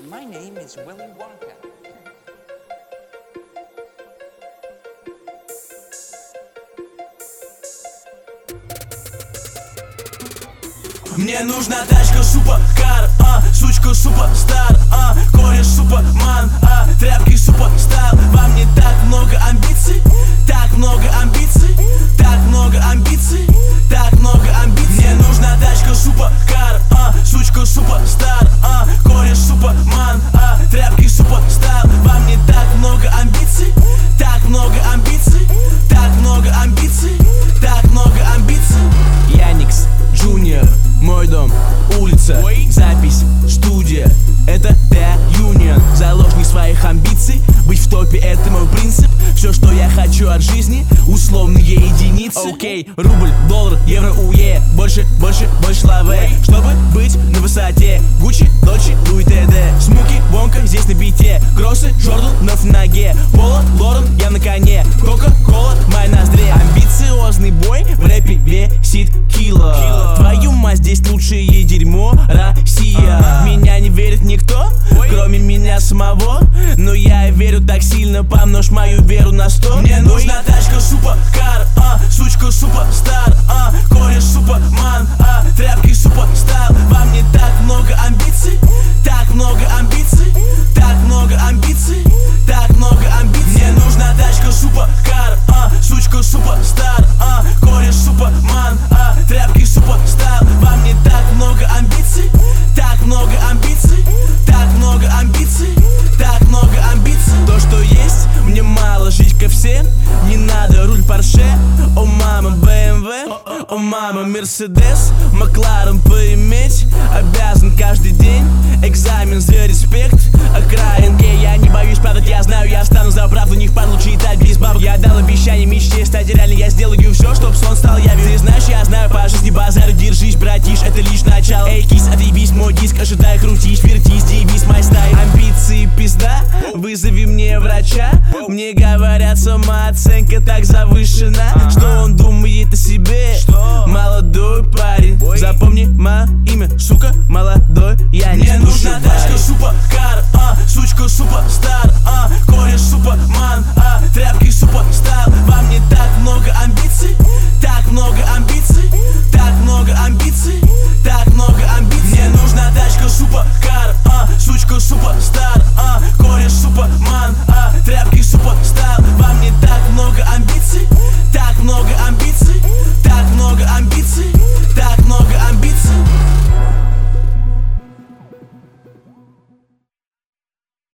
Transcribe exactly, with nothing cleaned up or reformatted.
My name is Willy Wonka. Мне нужна тачка суперкар, а, сучка суперстар, а, кореш суперман, а, тряпки суперстайл. Вам не так много амбиций, так много амбиций, так много амбиций, так много амбиций. Мне нужна тачка суперкар, а, сучка суперстар, а, кореш суперман, а, тряпки суперстайл. Вам не так много амбиций, так много амбиций, так много амбиций, так много амбиций. Яникс Джуниор, мой дом, улица, запись, студия. Это The Union, заложник своих амбиций. Быть в топе — это мой принцип. Все, что я хочу от жизни, условные единицы. Окей, okay, рубль, доллар, евро, уе. Больше, больше, больше лаве, чтобы быть на высоте. Гуччи, Дольче, Луи ТД, Смоки, Вонка, здесь на бите. Кроссы, Джордан в ноге. Поло, Лорен, я на коне. Кока-кола, моя ноздре. Амбициозный бой, в рэпе весит кило. Твою мать, здесь лучшее дерьмо, Россия. В меня не верит никто, кроме меня самого. Но я верю так сильно, помножь мою веру на сто. Мне нужна тачка суперкар, а, сучка суперстар, а, кореш суперман, а, тряпки суперстайл. Вам не так много амбиций, так много амбиций, так много амбиций, так много амбиций. Мне нужна тачка суперкар, а, сучка суперстар, а, кореш суперман, а, тряпки суперстайл. Вам не так много амбиций, так много амбиций, так много амбиций, так много амбиций. То, что есть, мне мало, жить ко всем не надо. Руль Порше, о мама, бэ эм вэ, о мама, Мерседес, Макларен поиметь обязан каждый день. Экзамен за респект, окраин гей. Я не боюсь падать, я знаю, я встану за правду. Не впадлу читать без бабок. Я дал обещание мечте стать реальной. Я сделаю все, чтоб сон стал явью. Ты знаешь, я знаю по жизни базару. Держись, братиш, это лишь начало. Эй, кис, отъебись, мой диск, ожидай, крутись, вертись, девиз, мой стайл. Амбиции пизда, вызови мне врача. Мне говорят, самооценка так завышена. Что он думает о себе? Молодой парень, запомни мое имя, сука, молодой я не. Мне нужна тачка суперкар, а, сучка суперстар,